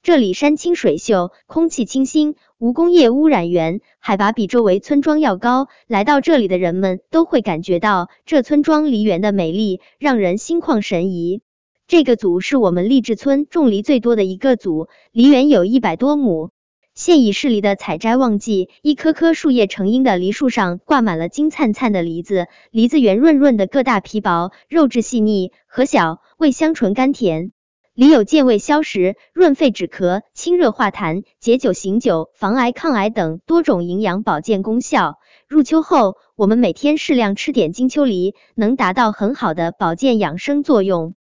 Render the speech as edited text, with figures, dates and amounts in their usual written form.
这里山清水秀，空气清新，无工业污染源，海拔比周围村庄要高。来到这里的人们都会感觉到这村庄梨园的美丽，让人心旷神怡。这个组是我们励志村种梨最多的一个组，梨园有100多亩。现已是梨的采摘旺季，一棵棵树叶成荫的梨树上挂满了金灿灿的梨子，梨子圆润润的，个大皮薄，肉质细腻，核小，味香醇甘甜。梨有健胃消食、润肺止咳、清热化痰、解酒醒酒、防癌抗癌等多种营养保健功效。入秋后，我们每天适量吃点金秋梨，能达到很好的保健养生作用。